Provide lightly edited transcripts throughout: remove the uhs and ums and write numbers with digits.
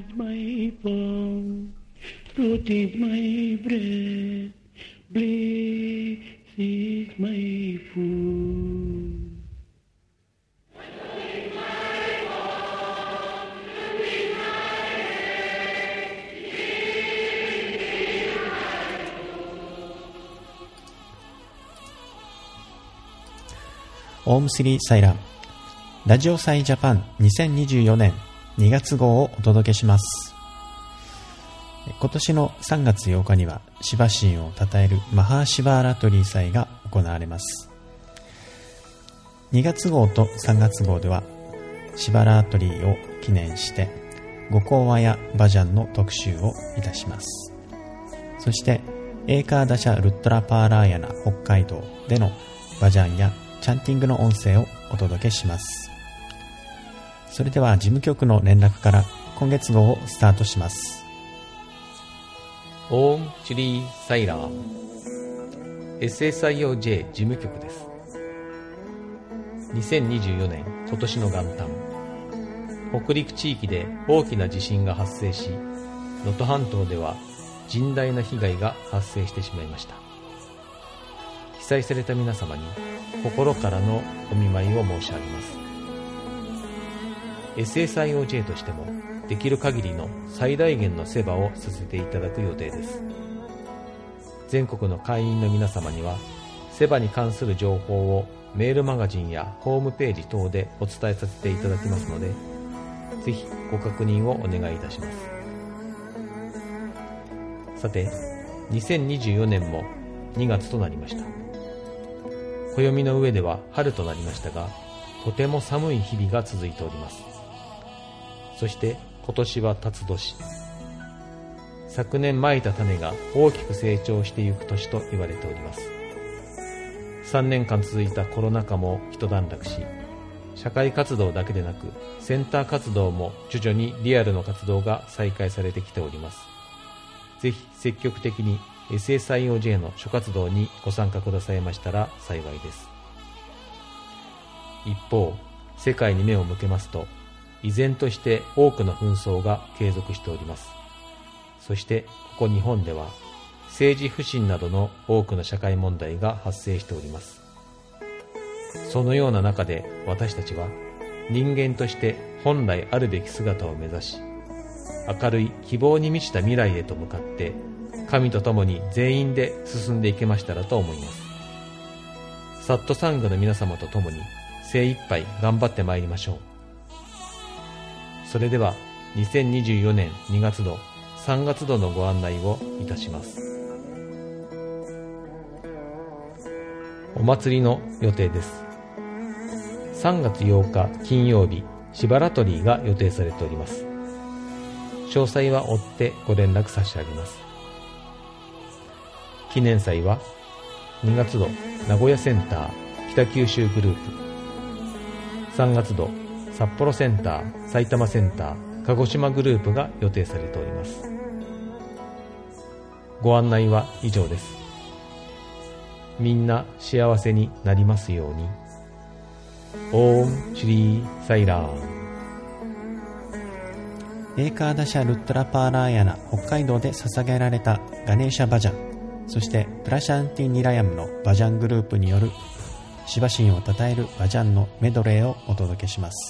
my palm, truth is my bread, bliss is my food. オウムスリーサイランラジオサイジャパン2024年2月号をお届けします。今年の3月8日にはシバ神を称えるマハーシバーラトリー祭が行われます。2月号と3月号ではシバラートリーを記念して五講話やバジャンの特集をいたします。そしてエーカーダシャルットラパーラーヤナ北海道でのバジャンやチャンティングの音声をお届けします。それでは事務局の連絡から今月号をスタートします。 オームシュリーサイラー SSIOJ 事務局です。2024年今年の元旦、北陸地域で大きな地震が発生し、能登半島では甚大な被害が発生してしまいました。被災された皆様に心からのお見舞いを申し上げます。 SSIOJ としてもできる限りの最大限のセバをさせていただく予定です。全国の会員の皆様にはセバに関する情報をメールマガジンやホームページ等でお伝えさせていただきますので、ぜひご確認をお願いいたします。さて、2024年も2月となりました。暦の上では春となりましたが、とても寒い日々が続いております。そして今年は辰年。昨年蒔いた種が大きく成長していく年と言われております。3年間続いたコロナ禍も一段落し、社会活動だけでなくセンター活動も徐々にリアルの活動が再開されてきております。ぜひ積極的にSSIOJ の諸活動にご参加くださいましたら幸いです。一方、世界に目を向けますと、依然として多くの紛争が継続しております。そしてここ日本では政治不信などの多くの社会問題が発生しております。そのような中で私たちは人間として本来あるべき姿を目指し、明るい希望に満ちた未来へと向かって神と共に全員で進んでいけましたらと思います。サットサングの皆様と共に精一杯頑張ってまいりましょう。それでは2024年2月度3月度のご案内をいたします。お祭りの予定です。3月8日金曜日、シバラトリーが予定されております。詳細は追ってご連絡差し上げます。記念祭は2月度名古屋センター北九州グループ、3月度札幌センター埼玉センター鹿児島グループが予定されております。ご案内は以上です。みんな幸せになりますように。オームシュリーサイラー。 エーカーダシャルットラパーラーヤナ北海道で捧げられたガネーシャバジャン、そしてプラシャンティニラヤムのバジャングループによるシバ神を称えるバジャンのメドレーをお届けします。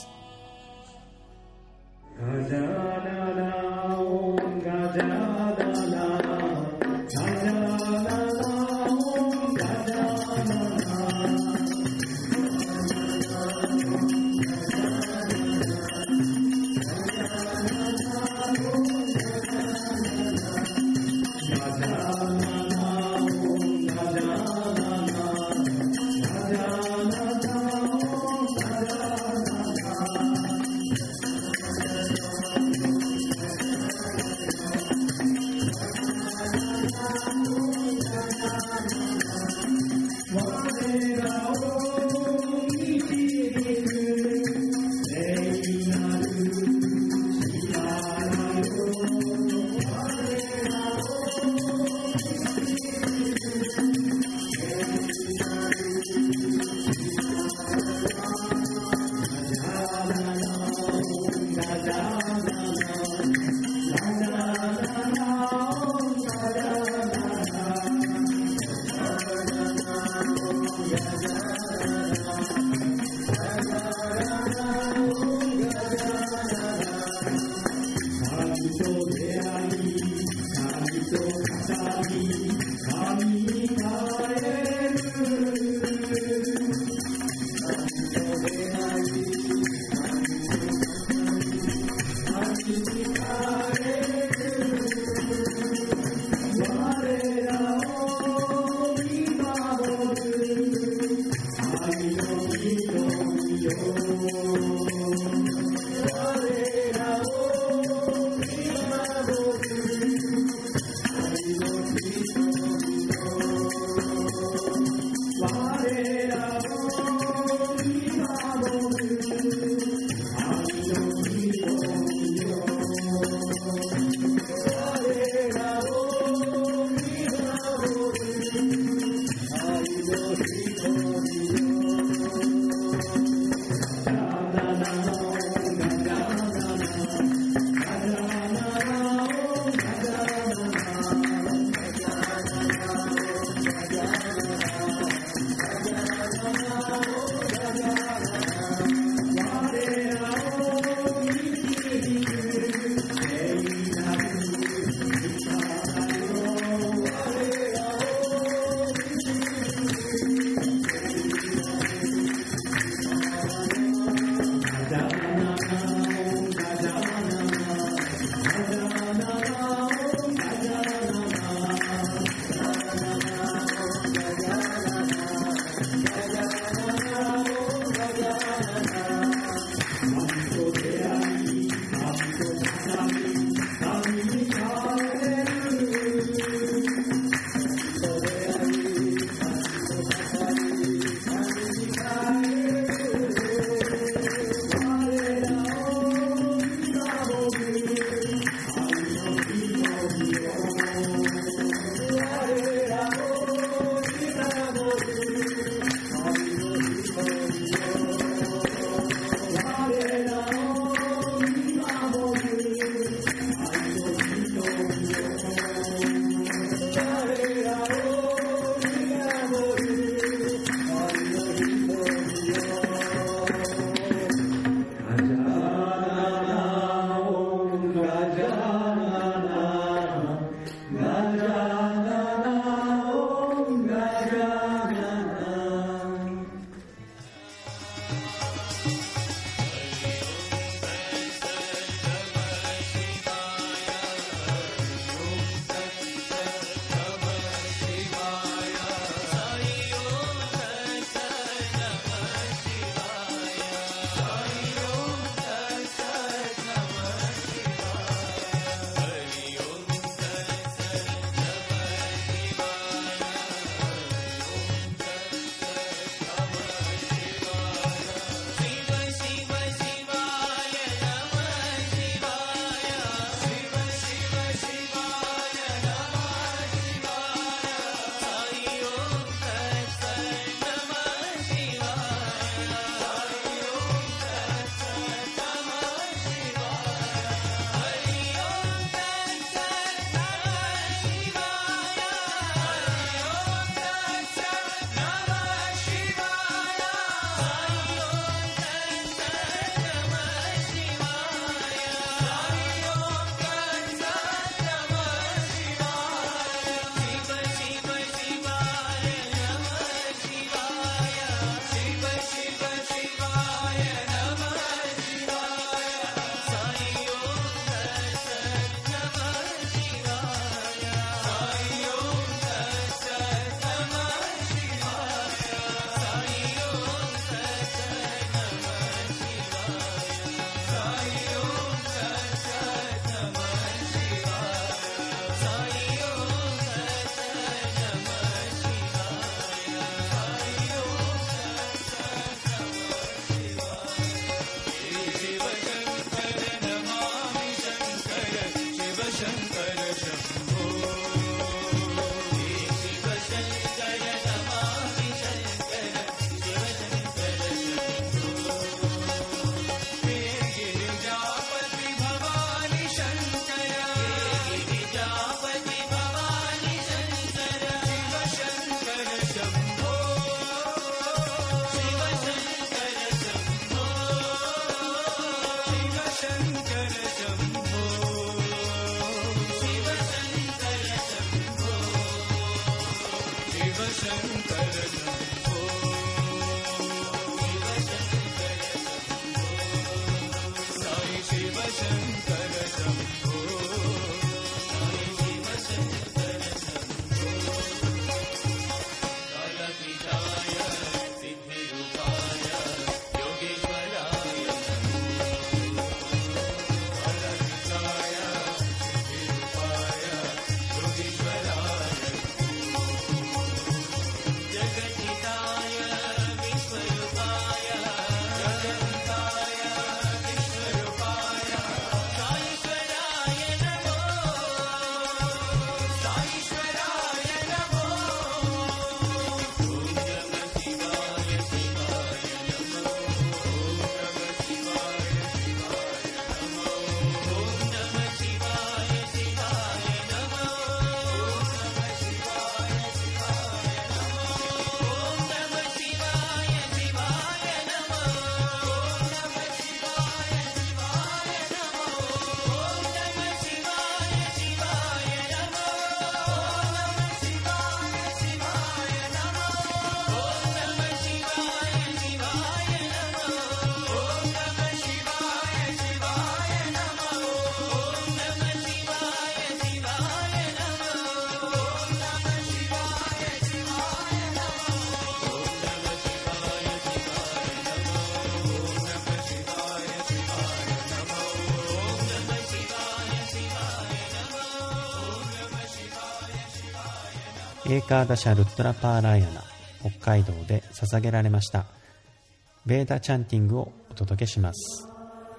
エーカーダシャルットラパーラーヤナ、北海道で捧げられましたベーダチャンティングをお届けします。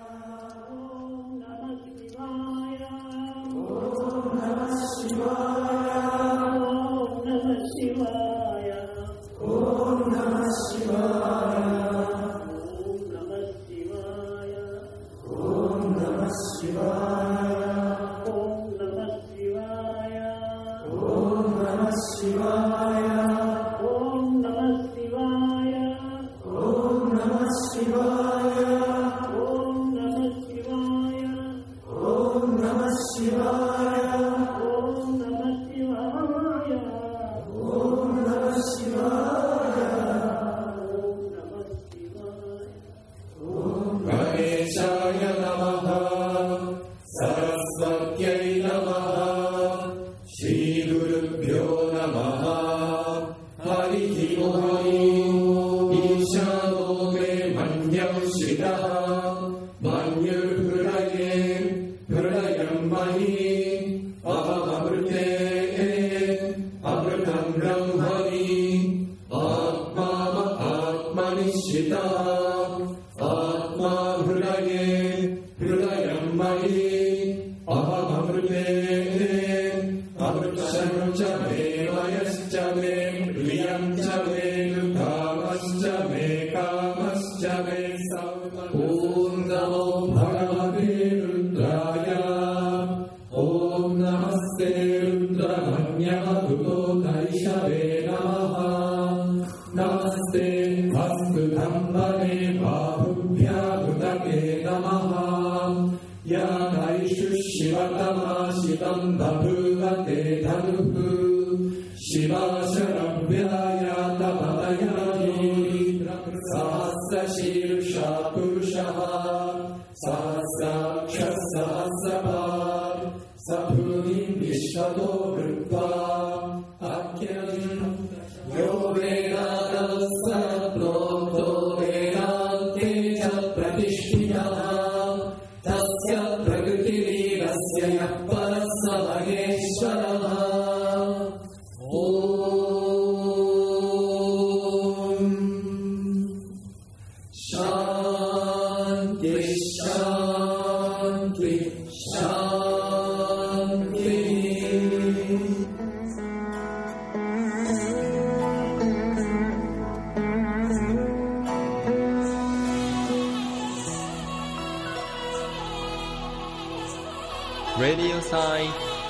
Radio Sai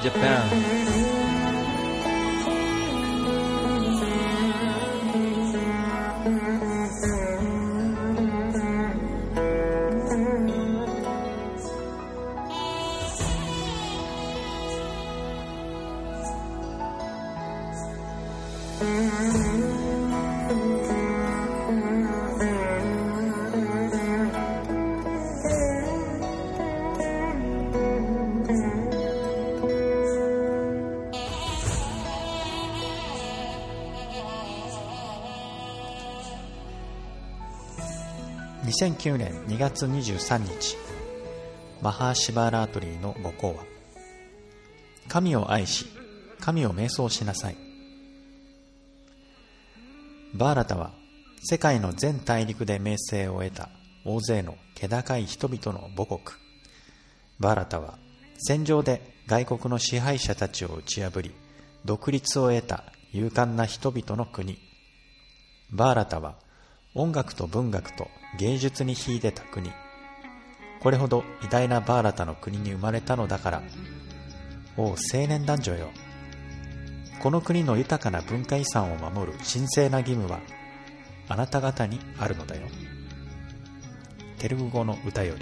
Japan 2009年2月23日、マハーシバーラートリーの母校は、神を愛し、神を瞑想しなさい。バーラタは世界の全大陸で名声を得た大勢の気高い人々の母国。バーラタは戦場で外国の支配者たちを打ち破り、独立を得た勇敢な人々の国。バーラタは音楽と文学と芸術に秀でた国。これほど偉大なバーラタの国に生まれたのだから、お青年男女よ、この国の豊かな文化遺産を守る神聖な義務はあなた方にあるのだよ。テルグ語の歌より。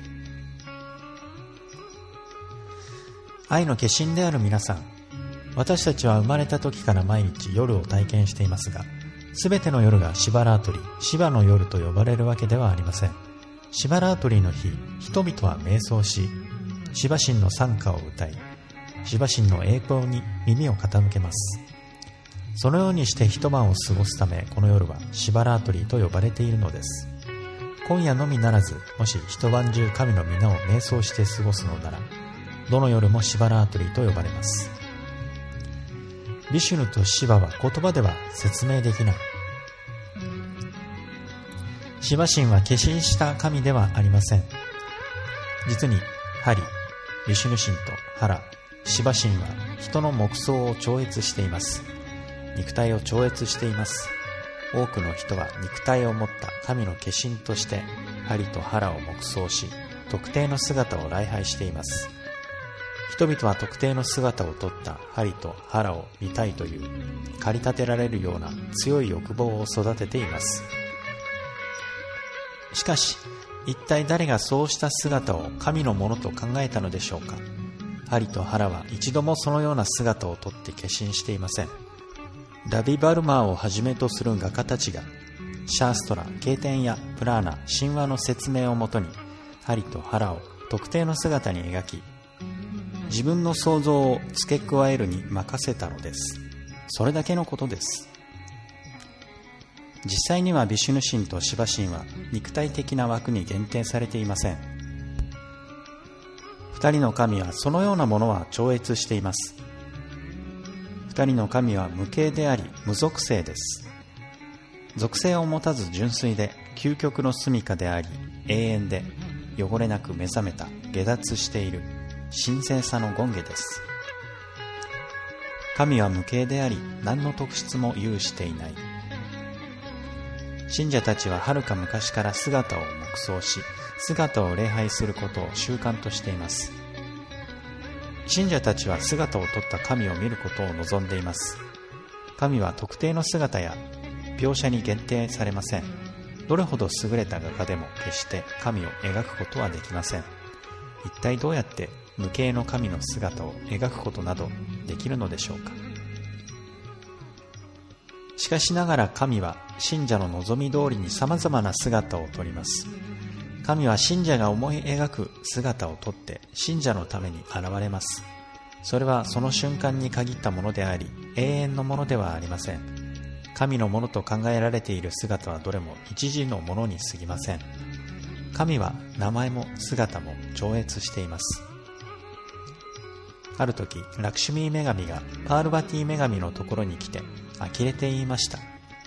愛の化身である皆さん、私たちは生まれた時から毎日夜を体験していますが、すべての夜がシバラートリー、シバの夜と呼ばれるわけではありません。シバラートリーの日、人々は瞑想し、シバ神の賛歌を歌い、シバ神の栄光に耳を傾けます。そのようにして一晩を過ごすため、この夜はシバラートリーと呼ばれているのです。今夜のみならず、もし一晩中神の皆を瞑想して過ごすのなら、どの夜もシバラートリーと呼ばれます。ビシュヌとシバは言葉では説明できない。シバ神は化身した神ではありません。実にハリ、ビシュヌ神とハラ、シバ神は人の木想を超越しています。肉体を超越しています。多くの人は肉体を持った神の化身としてハリとハラを黙想し、特定の姿を礼拝しています。人々は特定の姿をとったハリとハラを見たいという駆り立てられるような強い欲望を育てています。しかし、一体誰がそうした姿を神のものと考えたのでしょうか。ハリとハラは一度もそのような姿をとって化身していません。ラビ・バルマーをはじめとする画家たちがシャーストラ、経典やプラーナ、神話の説明をもとにハリとハラを特定の姿に描き、自分の想像を付け加えるに任せたのです。それだけのことです。実際にはビシュヌ神とシバ神は肉体的な枠に限定されていません。二人の神はそのようなものは超越しています。二人の神は無形であり無属性です。属性を持たず純粋で究極の住処であり永遠で汚れなく目覚めた下脱している神聖さの権化です。神は無形であり何の特質も有していない。信者たちははるか昔から姿を黙想し、姿を礼拝することを習慣としています。信者たちは姿をとった神を見ることを望んでいます。神は特定の姿や描写に限定されません。どれほど優れた画家でも決して神を描くことはできません。一体どうやって無形の神の姿を描くことなどできるのでしょうか。しかしながら神は信者の望み通りに様々な姿をとります。神は信者が思い描く姿をとって信者のために現れます。それはその瞬間に限ったものであり永遠のものではありません。神のものと考えられている姿はどれも一時のものに過ぎません。神は名前も姿も超越しています。ある時、ラクシュミー女神がパールバティ女神のところに来て呆れて言いました。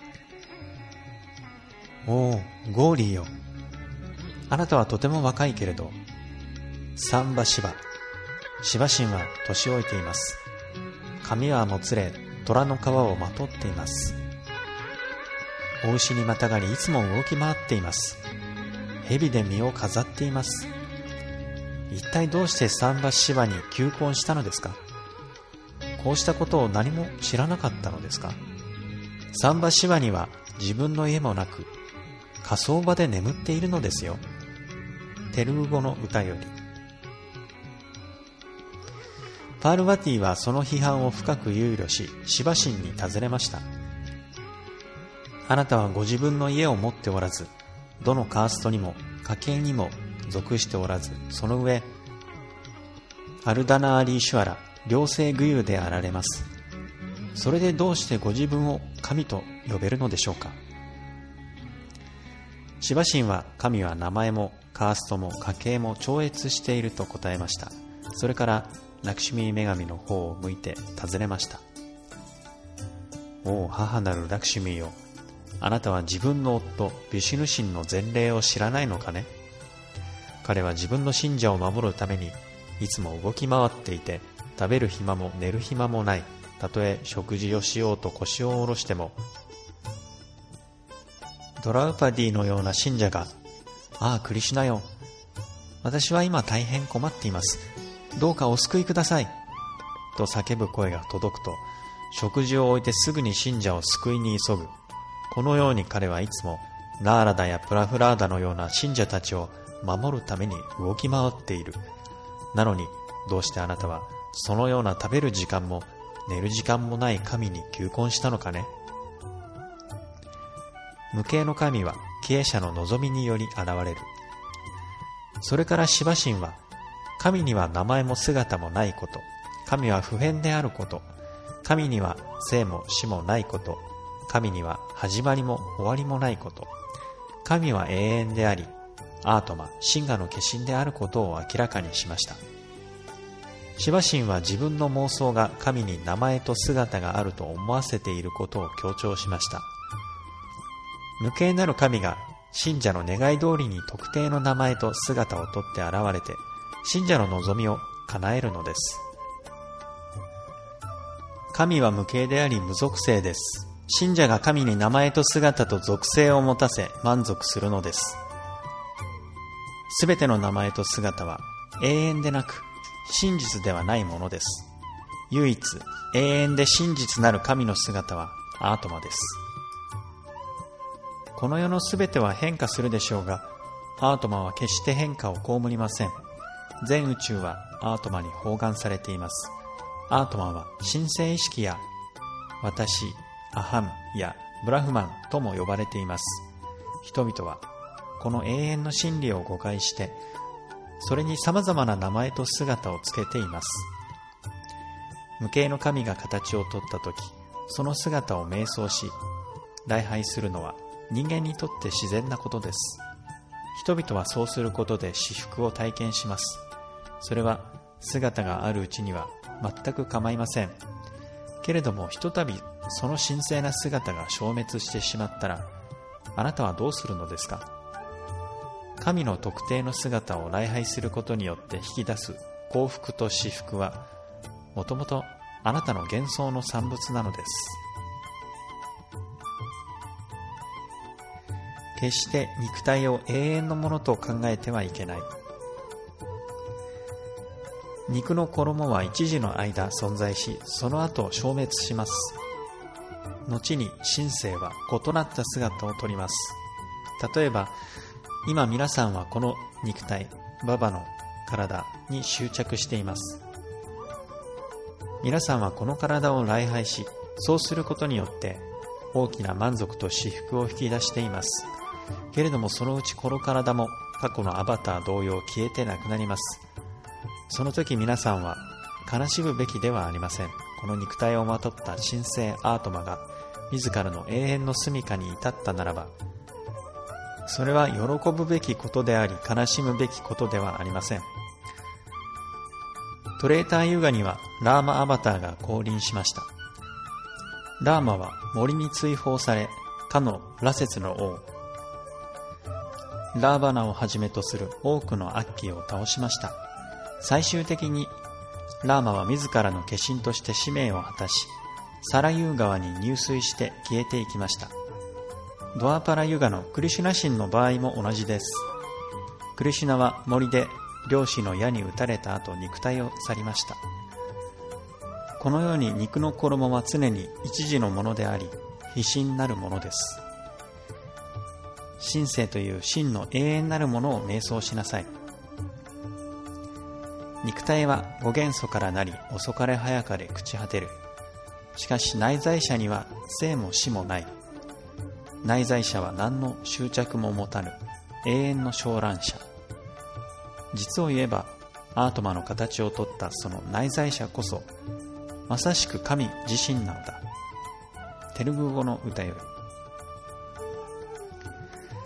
おお、ゴーリーよ。あなたはとても若いけれど、サンバシバ、シバ神は年老いています。髪はもつれ、虎の皮をまとっています。お牛にまたがりいつも動き回っています。蛇で身を飾っています。一体どうしてサンバシバに求婚したのですか。こうしたことを何も知らなかったのですか。サンバシバには自分の家もなく火葬場で眠っているのですよ。テルグ語の歌より。パールバティはその批判を深く憂慮し、シバ神に尋ねました。あなたはご自分の家を持っておらず、どのカーストにも家系にも属しておらず、その上アルダナーリーシュアラ、両性具有であられます。それでどうしてご自分を神と呼べるのでしょうか。 シバ神は神は名前もカーストも家系も超越していると答えました。それからラクシュミー女神の方を向いて尋ねました。おお母なるラクシュミーよ、あなたは自分の夫ビシュヌ神の前例を知らないのかね。彼は自分の信者を守るためにいつも動き回っていて、食べる暇も寝る暇もない。たとえ食事をしようと腰を下ろしても、ドラウパディのような信者が、ああクリシュナよ、私は今大変困っています、どうかお救いくださいと叫ぶ声が届くと、食事を置いてすぐに信者を救いに急ぐ。このように彼はいつもラーラダやプラフラーダのような信者たちを守るために動き回っている。なのにどうしてあなたはそのような食べる時間も寝る時間もない神に求婚したのかね。無形の神は帰依者の望みにより現れる。それからシバ神は、神には名前も姿もないこと、神は不変であること、神には生も死もないこと、神には始まりも終わりもないこと、神は永遠であり、アートマ、真我の化身であることを明らかにしました。シバ神は自分の妄想が神に名前と姿があると思わせていることを強調しました。無形なる神が信者の願い通りに特定の名前と姿をとって現れて、信者の望みを叶えるのです。神は無形であり無属性です。信者が神に名前と姿と属性を持たせ満足するのです。すべての名前と姿は永遠でなく真実ではないものです。唯一永遠で真実なる神の姿はアートマです。この世のすべては変化するでしょうが、アートマは決して変化を被りません。全宇宙はアートマに包含されています。アートマは神聖意識や私、アハンやブラフマンとも呼ばれています。人々はこの永遠の真理を誤解して、それに様々な名前と姿をつけています。無形の神が形をとったとき、その姿を瞑想し、礼拝するのは人間にとって自然なことです。人々はそうすることで至福を体験します。それは姿があるうちには全く構いません。けれどもひとたびその神聖な姿が消滅してしまったら、あなたはどうするのですか。神の特定の姿を礼拝することによって引き出す幸福と至福は、もともとあなたの幻想の産物なのです。決して肉体を永遠のものと考えてはいけない。肉の衣は一時の間存在し、その後消滅します。後に神性は異なった姿をとります。例えば、今皆さんはこの肉体、ババの体に執着しています。皆さんはこの体を礼拝し、そうすることによって大きな満足と至福を引き出しています。けれどもそのうちこの体も過去のアバター同様消えてなくなります。その時皆さんは悲しむべきではありません。この肉体をまとった神聖アートマが自らの永遠の住処に至ったならば、それは喜ぶべきことであり悲しむべきことではありません。トレーターユガにはラーマアバターが降臨しました。ラーマは森に追放され、かの羅刹の王ラーバナをはじめとする多くの悪鬼を倒しました。最終的にラーマは自らの化身として使命を果たし、サラユー川に入水して消えていきました。ドアーパラユガのクリシュナ神の場合も同じです。クリシュナは森で猟師の矢に撃たれた後肉体を去りました。このように肉の衣は常に一時のものであり、非真なるものです。神性という真の永遠なるものを瞑想しなさい。肉体は五元素からなり、遅かれ早かれ朽ち果てる。しかし内在者には生も死もない。内在者は何の執着も持たぬ永遠の昇覧者。実を言えばアートマの形をとったその内在者こそまさしく神自身なのだ。テルグ語の歌より。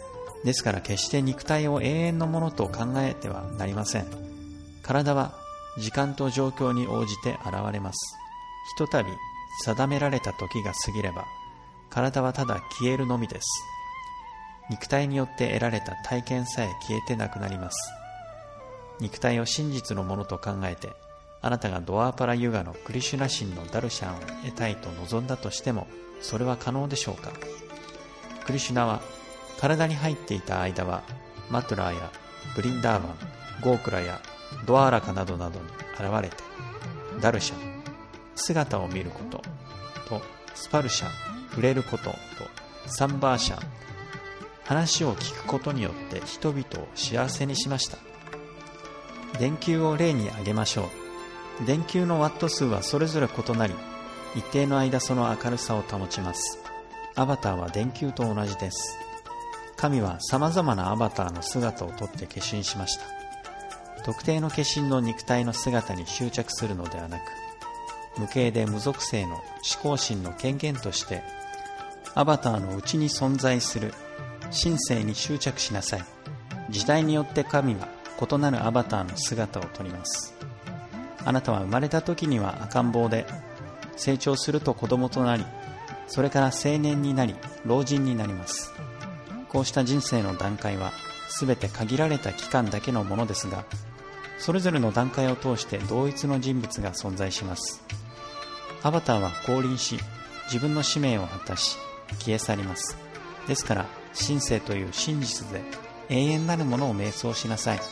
ですから決して肉体を永遠のものと考えてはなりません。体は時間と状況に応じて現れます。ひとたび定められた時が過ぎれば、体はただ消えるのみです。肉体によって得られた体験さえ消えてなくなります。肉体を真実のものと考えて、あなたがドアーパラユガのクリシュナ神のダルシャンを得たいと望んだとしても、それは可能でしょうか。クリシュナは体に入っていた間はマトゥラーやブリンダーバン、ゴークラやドアーラカなどなどに現れて、ダルシャン、姿を見ることと、スパルシャン、触れることと、サンバーシャン、話を聞くことによって人々を幸せにしました。電球を例に挙げましょう。電球のワット数はそれぞれ異なり、一定の間その明るさを保ちます。アバターは電球と同じです。神は様々なアバターの姿をとって化身しました。特定の化身の肉体の姿に執着するのではなく、無形で無属性の思考心の権限として、アバターの内に存在する神性に執着しなさい。時代によって神は異なるアバターの姿をとります。あなたは生まれた時には赤ん坊で、成長すると子供となり、それから青年になり、老人になります。こうした人生の段階はすべて限られた期間だけのものですが、それぞれの段階を通して同一の人物が存在します。アバターは降臨し、自分の使命を果たし、消え去ります。ですから、神性という真実で永遠なるものを瞑想しなさい。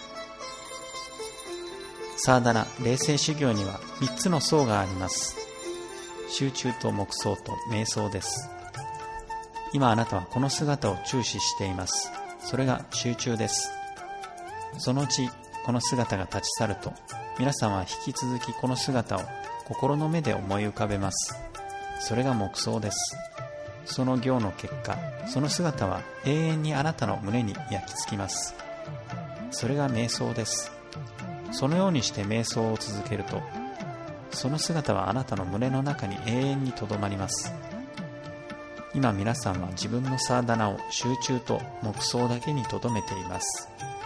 サーダナ、霊性修行には3つの層があります。集中と黙想と瞑想です。今あなたはこの姿を注視しています。それが集中です。そのうちこの姿が立ち去ると、皆さんは引き続きこの姿を心の目で思い浮かべます。それが黙想です。その行の結果、その姿は永遠にあなたの胸に焼き付きます。それが瞑想です。そのようにして瞑想を続けると、その姿はあなたの胸の中に永遠にとどまります。今皆さんは自分のサーダナを集中と黙想だけにとどめています。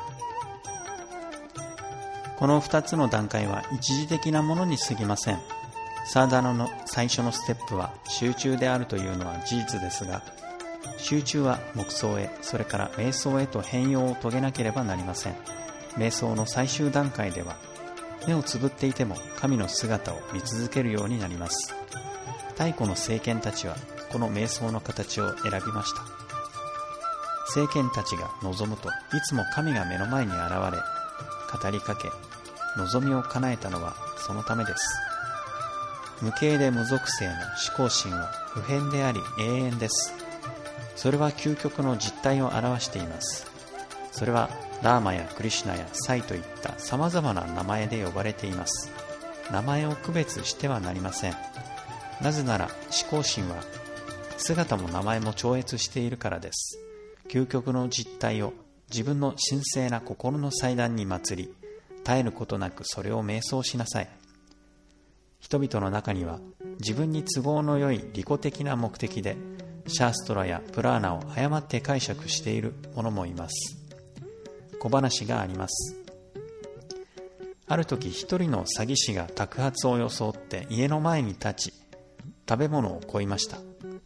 この2つの段階は一時的なものに過ぎません。サーダナの最初のステップは集中であるというのは事実ですが、集中は黙想へ、それから瞑想へと変容を遂げなければなりません。瞑想の最終段階では、目をつぶっていても神の姿を見続けるようになります。太古の聖賢たちはこの瞑想の形を選びました。聖賢たちが望むといつも神が目の前に現れ、語りかけ、望みを叶えたのはそのためです。無形で無属性の思考心は不変であり永遠です。それは究極の実態を表しています。それはラーマやクリシュナやサイといった様々な名前で呼ばれています。名前を区別してはなりません。なぜなら思考心は姿も名前も超越しているからです。究極の実態を自分の神聖な心の祭壇に祭り、絶えることなくそれを瞑想しなさい。人々の中には自分に都合の良い利己的な目的でシャーストラやプラーナを誤って解釈している者もいます。小話があります。ある時一人の詐欺師が托発を装って家の前に立ち、食べ物を乞いました。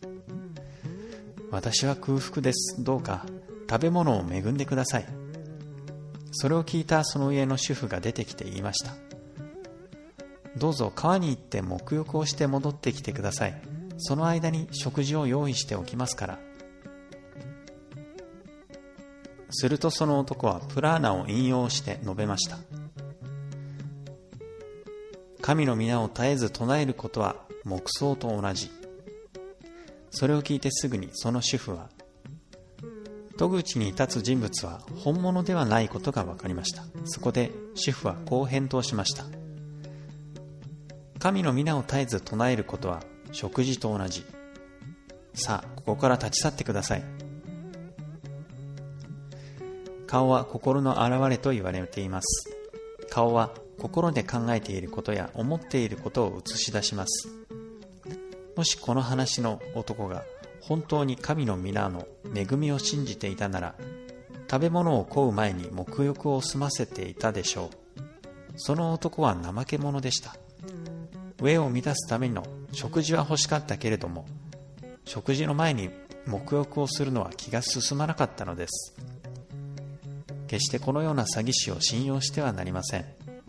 私は空腹です。どうか食べ物を恵んでください。それを聞いたその家の主婦が出てきて言いました。どうぞ川に行って沐浴をして戻ってきてください。その間に食事を用意しておきますから。するとその男はプラーナを引用して述べました。神の皆を絶えず唱えることは黙想と同じ。それを聞いてすぐにその主婦は、戸口に立つ人物は本物ではないことが分かりました。そこで主婦はこう返答しました。神の皆を絶えず唱えることは食事と同じ。さあ、ここから立ち去ってください。顔は心の表れと言われています。顔は心で考えていることや思っていることを映し出します。もしこの話の男が本当に神の皆の恵みを信じていたなら、 食べ物を乞う前に沐浴を済ませていたでしょう。その男は怠け者でした。飢えを満たすための食事は欲しかったけれども、食事の前に沐浴をするのは気が進まなかったのです。決してこのような詐欺師を信用してはなりません。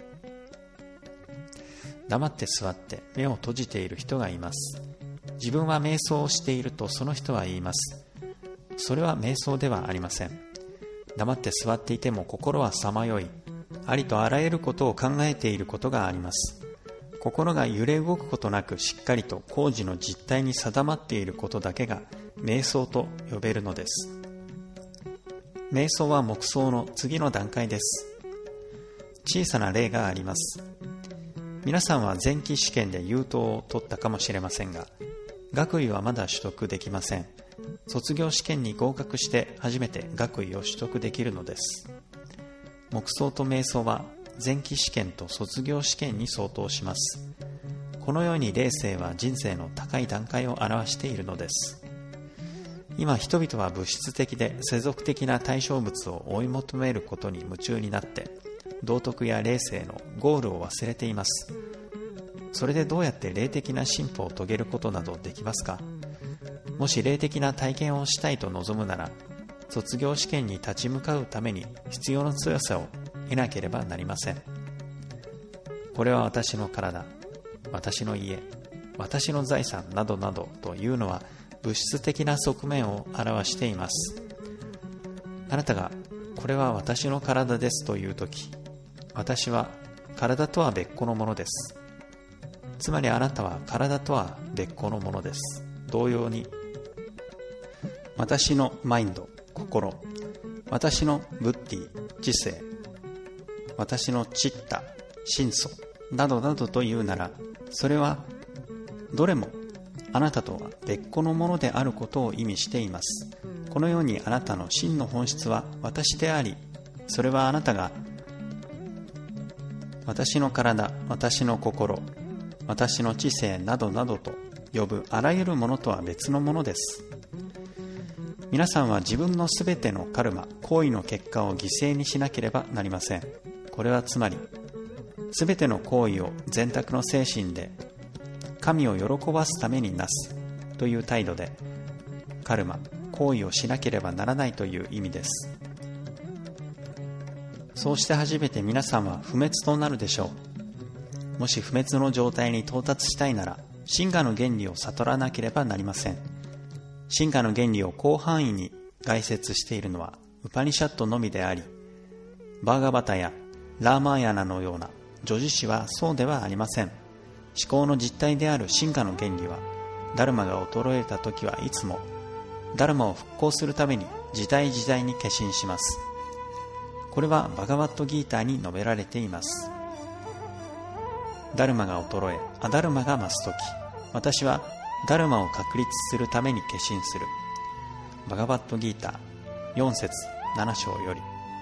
黙って座って目を閉じている人がいます。自分は瞑想をしているとその人は言います。それは瞑想ではありません。黙って座っていても心はさまよい、ありとあらゆることを考えていることがあります。心が揺れ動くことなくしっかりと工事の実態に定まっていることだけが瞑想と呼べるのです。瞑想は黙想の次の段階です。小さな例があります。皆さんは前期試験で優等を取ったかもしれませんが、学位はまだ取得できません。卒業試験に合格して初めて学位を取得できるのです。黙想と瞑想は前期試験と卒業試験に相当します。このように霊性は人生の高い段階を表しているのです。今人々は物質的で世俗的な対象物を追い求めることに夢中になって道徳や霊性のゴールを忘れています。それでどうやって霊的な進歩を遂げることなどできますか？もし霊的な体験をしたいと望むなら、卒業試験に立ち向かうために必要な強さを得なければなりません。これは私の体、私の家、私の財産などなどというのは物質的な側面を表しています。あなたがこれは私の体ですというとき、私は体とは別個のものです。つまりあなたは体とは別個のものです。同様に、私のマインド、心、私のブッディ、知性、私のチッタ、心素などなどというなら、それはどれもあなたとは別個のものであることを意味しています。このようにあなたの真の本質は私であり、それはあなたが私の体、私の心、私の知性などなどと呼ぶあらゆるものとは別のものです。皆さんは自分のすべてのカルマ、行為の結果を犠牲にしなければなりません。これはつまり、すべての行為を全託の精神で神を喜ばすためになすという態度でカルマ、行為をしなければならないという意味です。そうして初めて皆さんは不滅となるでしょう。もし不滅の状態に到達したいなら、真我の原理を悟らなければなりません。真我の原理を広範囲に概説しているのはウパニシャットのみであり、バーガバタやラーマーヤナのような叙事詩はそうではありません。思考の実態である真我の原理は、ダルマが衰えた時はいつもダルマを復興するために時代時代に化身します。これはバガバットギーターに述べられています。ダルマが衰え、アダルマが増すとき、私はダルマを確立するために化身する。バガバットギーター4節7章より。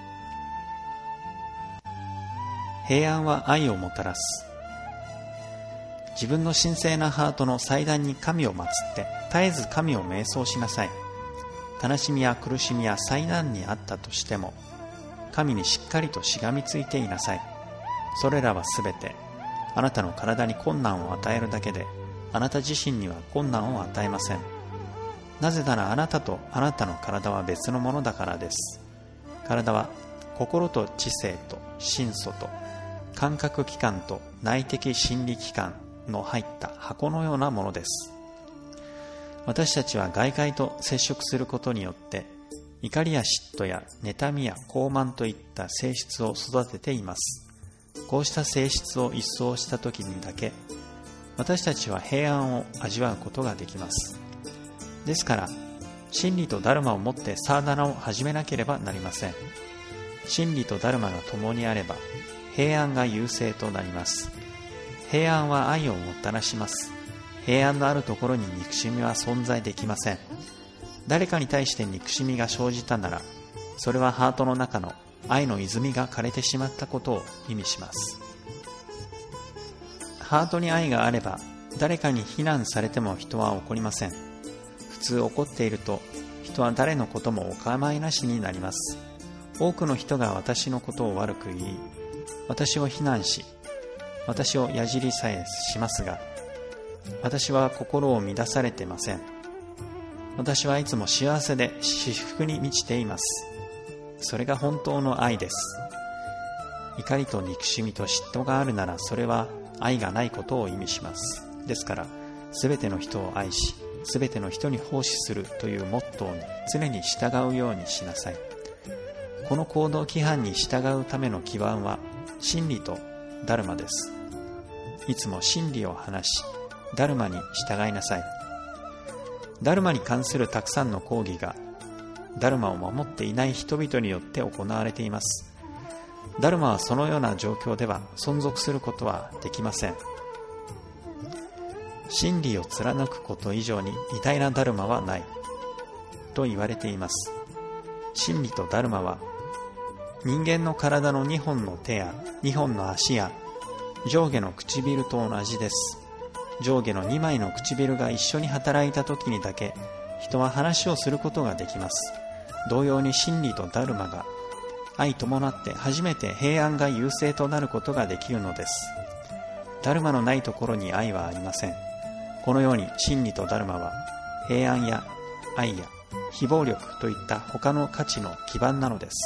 平安は愛をもたらす。自分の神聖なハートの祭壇に神を祀って絶えず神を瞑想しなさい。悲しみや苦しみや災難にあったとしても神にしっかりとしがみついていなさい。それらはすべてあなたの体に困難を与えるだけで、あなた自身には困難を与えません。なぜならあなたとあなたの体は別のものだからです。体は心と知性と心素と感覚器官と内的心理器官の入った箱のようなものです。私たちは外界と接触することによって怒りや嫉妬や妬みや傲慢といった性質を育てています。こうした性質を一掃したときにだけ私たちは平安を味わうことができます。ですから真理とダルマをもってサーダナを始めなければなりません。真理とダルマが共にあれば平安が優勢となります。平安は愛をもたらします。平安のあるところに憎しみは存在できません。誰かに対して憎しみが生じたなら、それはハートの中の愛の泉が枯れてしまったことを意味します。ハートに愛があれば、誰かに非難されても人は怒りません。普通怒っていると、人は誰のこともお構いなしになります。 多くの人が私のことを悪く言い、私を非難し、私をやじりさえしますが、私は心を乱されてません。私はいつも幸せで至福に満ちています。それが本当の愛です。怒りと憎しみと嫉妬があるなら、それは愛がないことを意味します。ですから、すべての人を愛し、すべての人に奉仕するというモットーに常に従うようにしなさい。この行動規範に従うための基盤は真理とダルマです。いつも真理を話し、ダルマに従いなさい。ダルマに関するたくさんの講義がダルマを守っていない人々によって行われています。ダルマはそのような状況では存続することはできません。真理を貫くこと以上に偉大なダルマはないと言われています。真理とダルマは人間の体の2本の手や2本の足や上下の唇と同じです。上下の2枚の唇が一緒に働いた時にだけ人は話をすることができます。同様に真理とダルマが相伴って初めて平安が優勢となることができるのです。ダルマのないところに愛はありません。このように真理とダルマは平安や愛や非暴力といった他の価値の基盤なのです。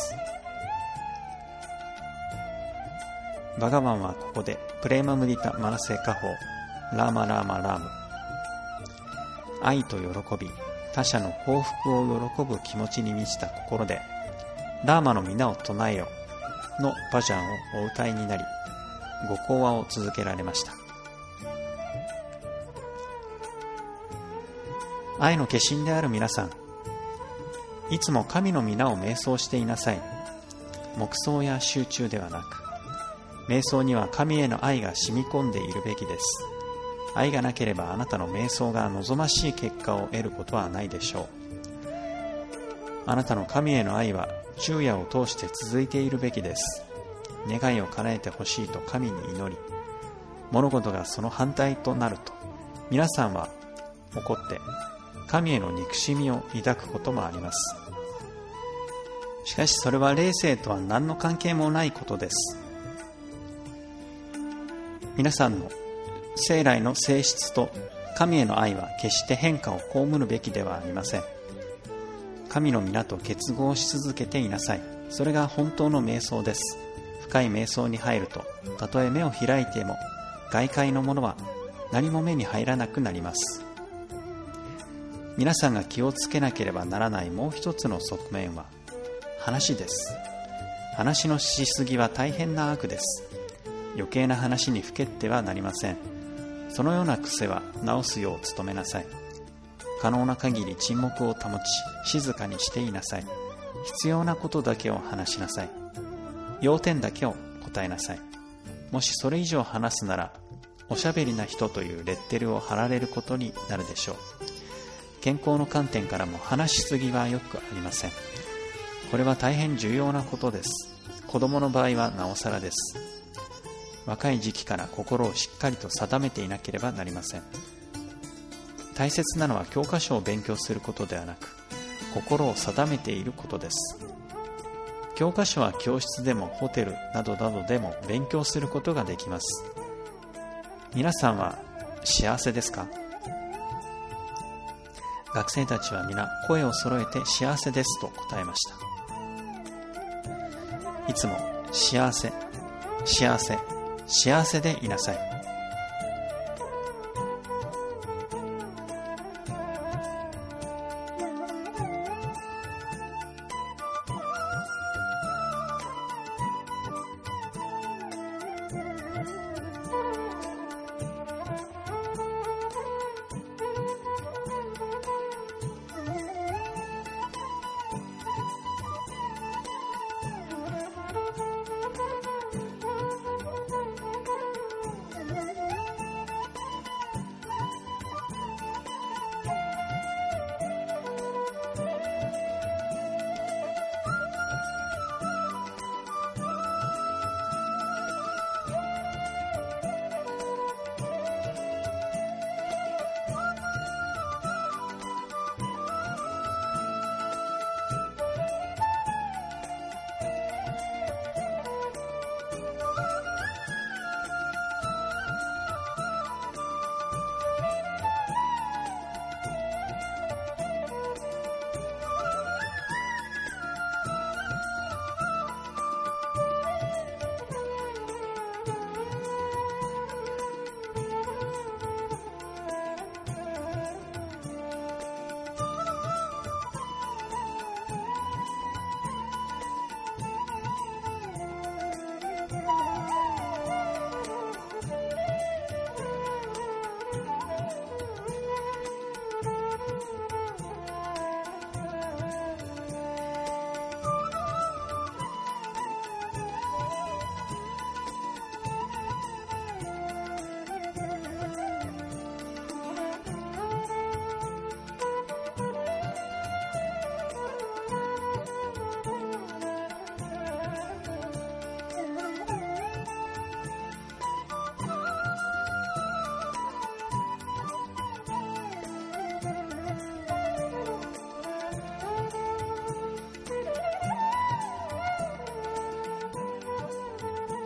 バガバンはここでプレーマムディタマナセカホラーマラーマラーム、愛と喜び、他者の幸福を喜ぶ気持ちに満ちた心でラーマの皆を唱えよのバジャンをお歌いになり、ご講話を続けられました。愛の化身である皆さん、いつも神の皆を瞑想していなさい。黙想や集中ではなく、瞑想には神への愛が染み込んでいるべきです。愛がなければあなたの瞑想が望ましい結果を得ることはないでしょう。あなたの神への愛は昼夜を通して続いているべきです。願いを叶えてほしいと神に祈り、物事がその反対となると、皆さんは怒って神への憎しみを抱くこともあります。しかしそれは霊性とは何の関係もないことです。皆さんの生来の性質と神への愛は決して変化を被るべきではありません。神の皆と結合し続けていなさい。それが本当の瞑想です。深い瞑想に入ると、たとえ目を開いても外界のものは何も目に入らなくなります。皆さんが気をつけなければならないもう一つの側面は話です。話のしすぎは大変な悪です。余計な話にふけってはなりません。そのような癖は直すよう努めなさい。可能な限り沈黙を保ち、静かにしていなさい。必要なことだけを話しなさい。要点だけを答えなさい。もしそれ以上話すなら、おしゃべりな人というレッテルを貼られることになるでしょう。健康の観点からも話しすぎはよくありません。これは大変重要なことです。子供の場合はなおさらです。若い時期から心をしっかりと定めていなければなりません。大切なのは教科書を勉強することではなく、心を定めていることです。教科書は教室でもホテルなどなどでも勉強することができます。皆さんは幸せですか？学生たちは皆声を揃えて幸せですと答えました。いつも幸せ、幸せ、幸せでいなさい。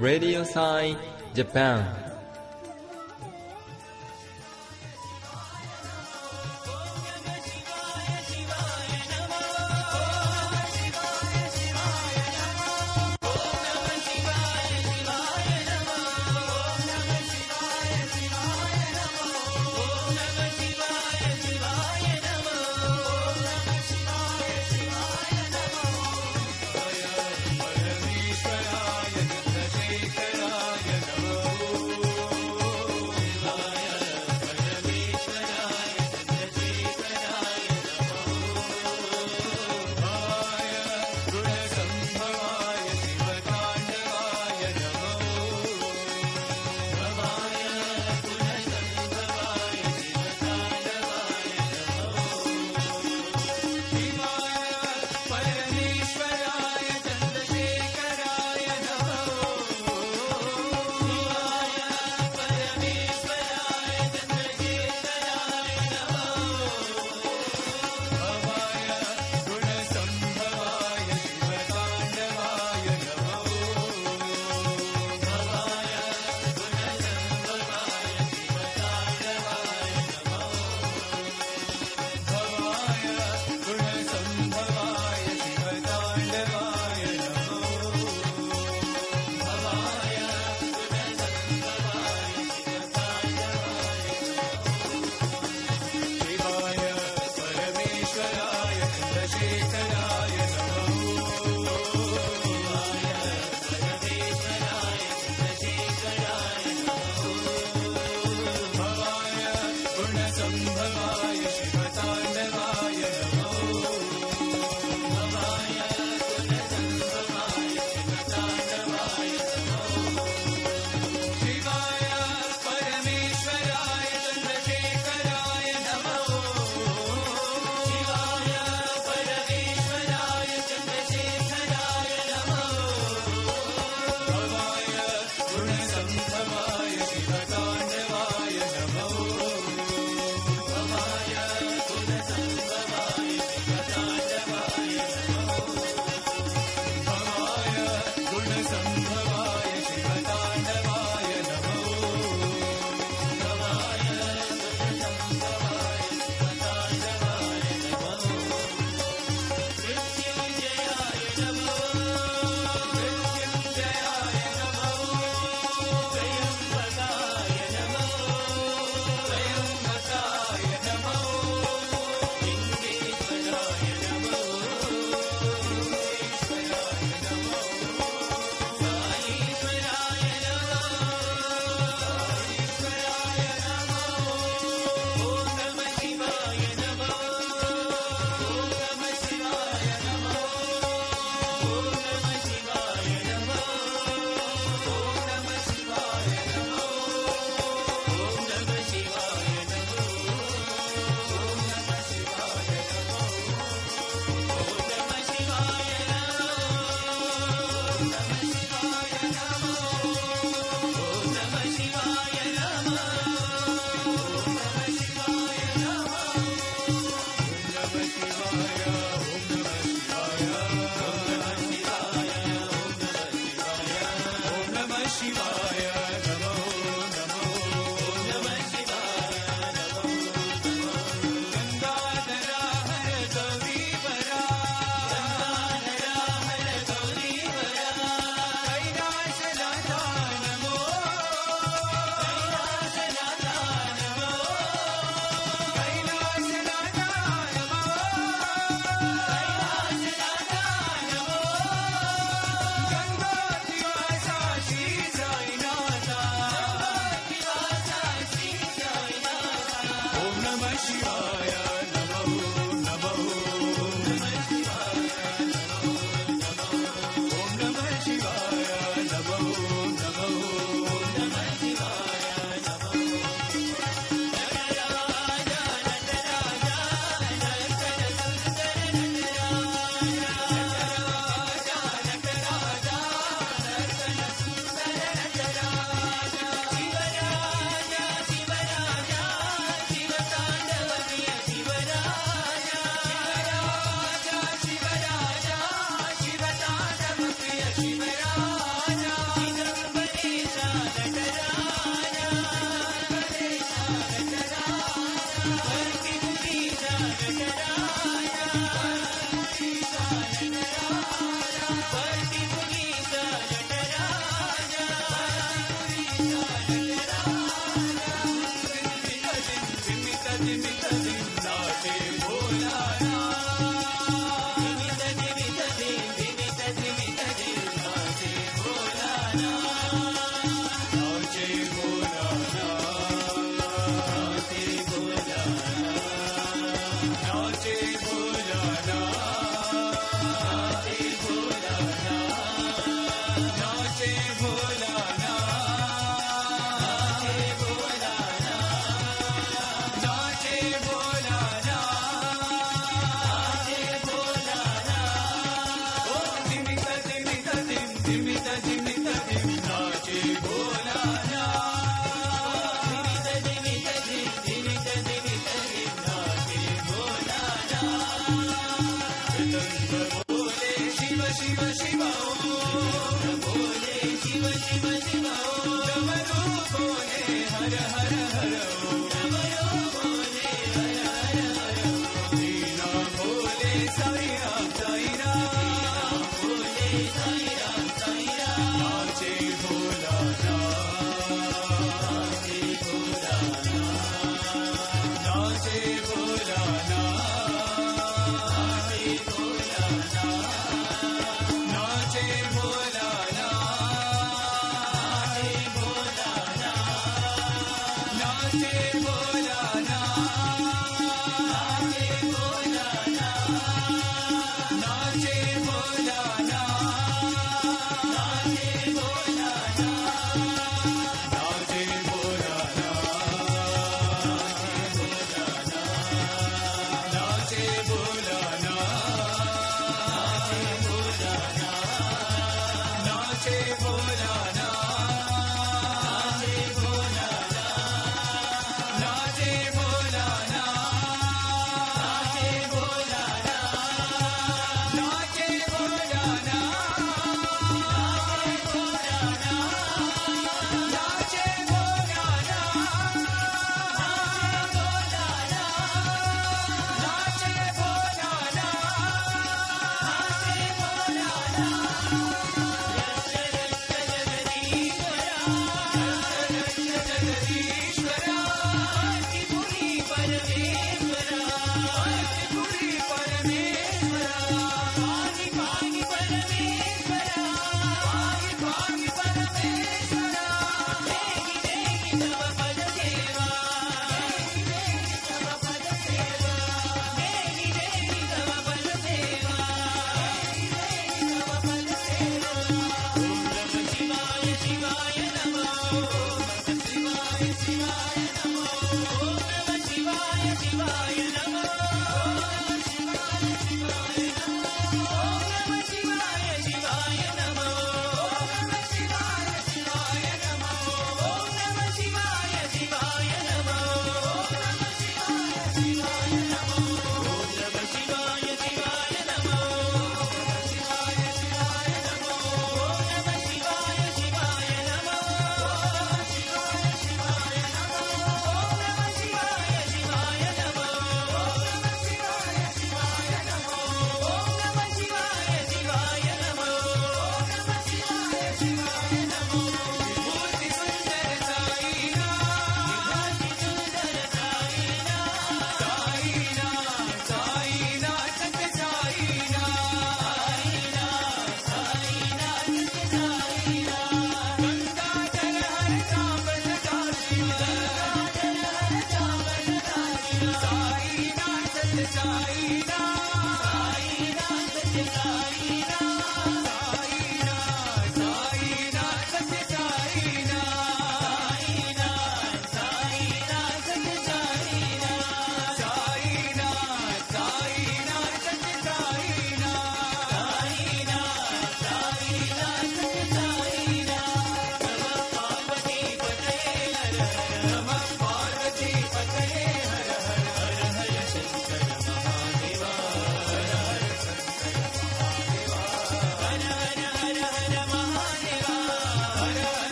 Radio Sai Japan。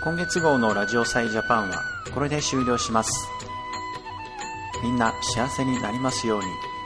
今月号のラジオサイジャパンはこれで終了します。みんな幸せになりますように。